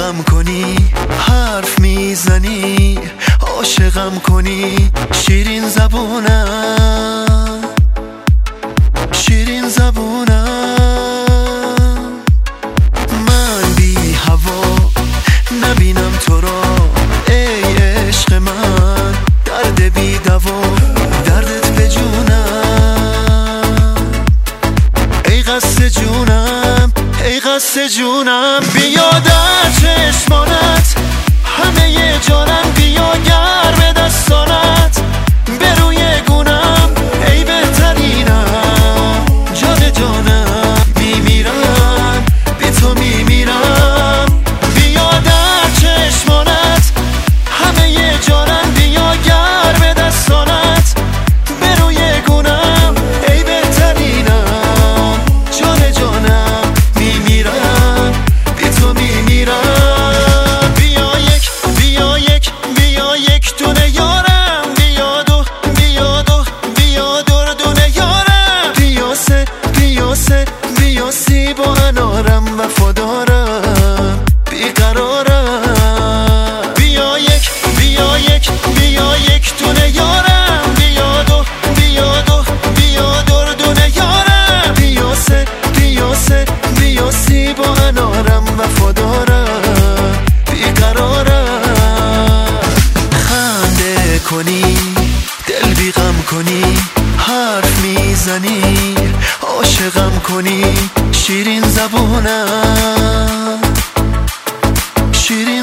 دلبیغم کنی، حرف میزنی، عاشقم کنی، شیرین زبونم، شیرین زبونم. من بی هوا نبینم تو را ای عشق من، درد بی دوا دردت به جونم، ای قصد جونم، ای قصد جونم. بیا در چشمانت همه جانم، بیا گرم دستانت به روی گونم، ای بهترینم، جان جانم. میمیرم بی تو میمیرم. بیا در چشمانت همه جانم، بیا گرم دستانت به روی گونم، ای بهترینم، جان جانم. میمیرم بی تو میمیرم. بیا یک، بیا یک، بیا یک دونه یارم، بیا دو، بیا دو، بیا دردونه یارم، بیا سه، بیا سه، بیا سی با انارم، وفادارم، بیقرارم. بیا یک، بیا یک، بیا یک دونه یارم، بیا دو، بیا دو، بیا دردونه یارم، بیا سه، بیا سه، بیا سی با انارم، وفادارم، بیقرارم. خنده کنی، دلبیغم کنی، حرف میزنی، عاشقم کنی، شیرین زبونم، شیرین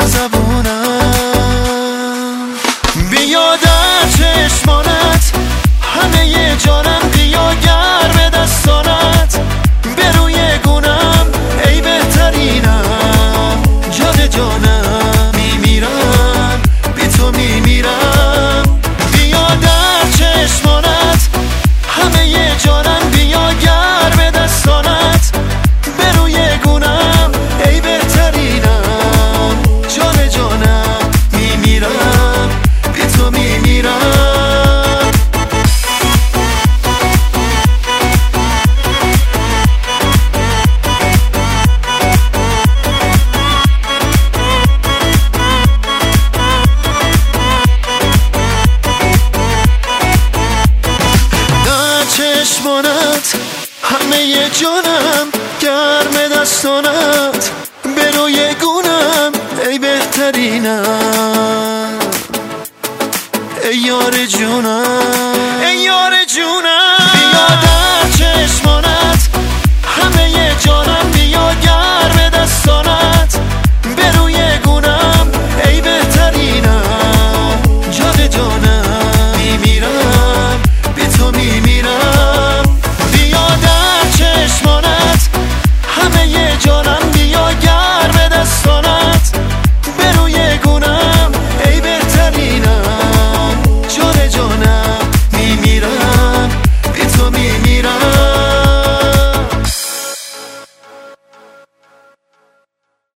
زبونم. بیا در چشمانت همه جانم، بیا گرم دستانت به روی گونم، ای بهترینم، جان جانم. میمیرم بی تو میمیرم. بیا در چشمانت همه جانم، بیا گرم دستانت به روی گونم، ای بهترینم، جان جانم. میمیرم بی تو میمیرم. چشمانت همه جانم، گرم دستانت به روی گونم، ای بهترینم، ای یار جونم، ای یار جونم.